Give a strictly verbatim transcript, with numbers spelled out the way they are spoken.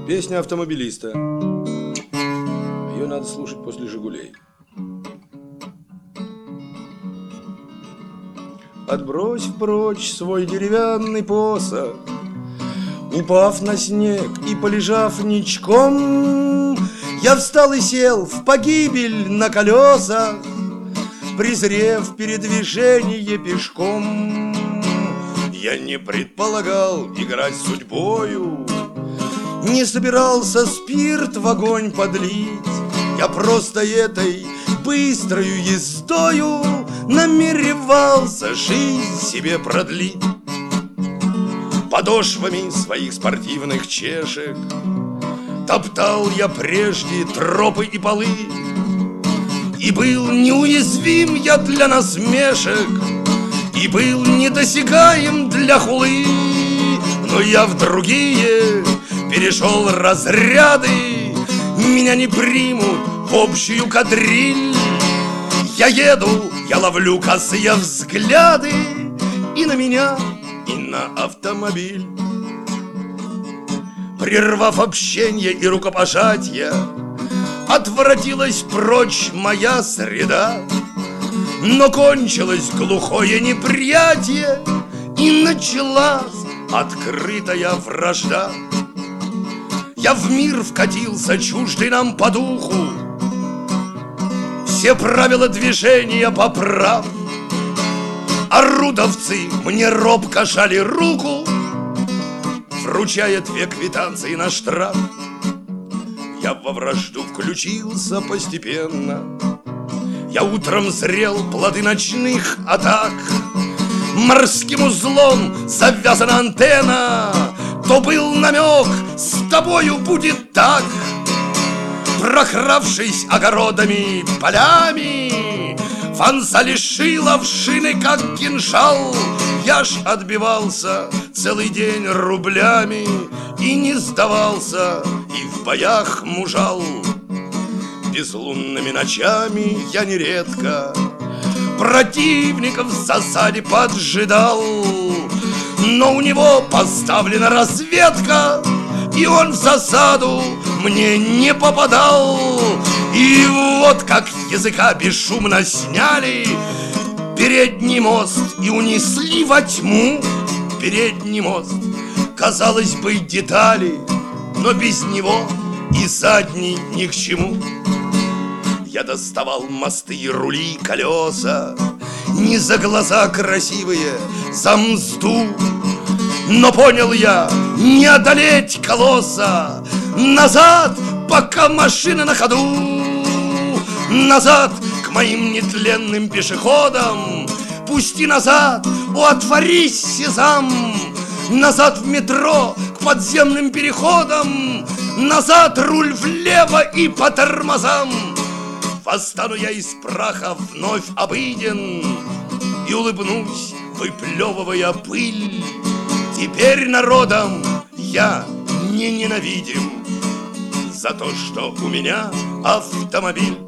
Песня автомобилиста. Ее надо слушать после «Жигулей». Отбрось прочь свой деревянный посох, упав на снег и полежав ничком, я встал и сел в погибель на колесах, презрев передвижение пешком. Я не предполагал играть судьбою, не собирался спирт в огонь подлить. Я просто этой быстрою ездою намеревался жизнь себе продлить. Подошвами своих спортивных чешек топтал я прежде тропы и полы, и был неуязвим я для насмешек, и был недосягаем для хулы. Но я в другие перешел разряды, меня не примут в общую кадриль. Я еду, я ловлю косые взгляды и на меня, и на автомобиль. Прервав общение и рукопожатие, отворотилась прочь моя среда, но кончилось глухое неприятие, и началась открытая вражда. Я в мир вкатился, чуждый нам по духу, все правила движения поправ. Орудовцы мне робко жали руку, вручая две квитанции на штраф. Я во вражду включился постепенно, я утром зрел плоды ночных атак. Морским узлом завязана антенна, то был намек, с тобою будет так. Прокравшись огородами, полями, вонзали шило в шины, как кинжал. Я ж отбивался целый день рублями и не сдавался, и в боях мужал. Безлунными ночами я нередко противников в засаде поджидал, но у него поставлена разведка, и он в засаду мне не попадал. И вот как языка бесшумно сняли передний мост и унесли во тьму. Передний мост, казалось бы, детали, но без него и задний ни к чему. Я доставал мосты и рули, колеса, не за глаза красивые, за мзду. Но понял я, не одолеть колосса. Назад, пока машина на ходу. Назад к моим нетленным пешеходам. Пусти назад, о, отворись, сезам. Назад в метро, к подземным переходам. Назад руль влево и по тормозам. Восстану я из праха вновь обыден и улыбнусь, выплевывая пыль. Теперь народом я не ненавидим за то, что у меня автомобиль.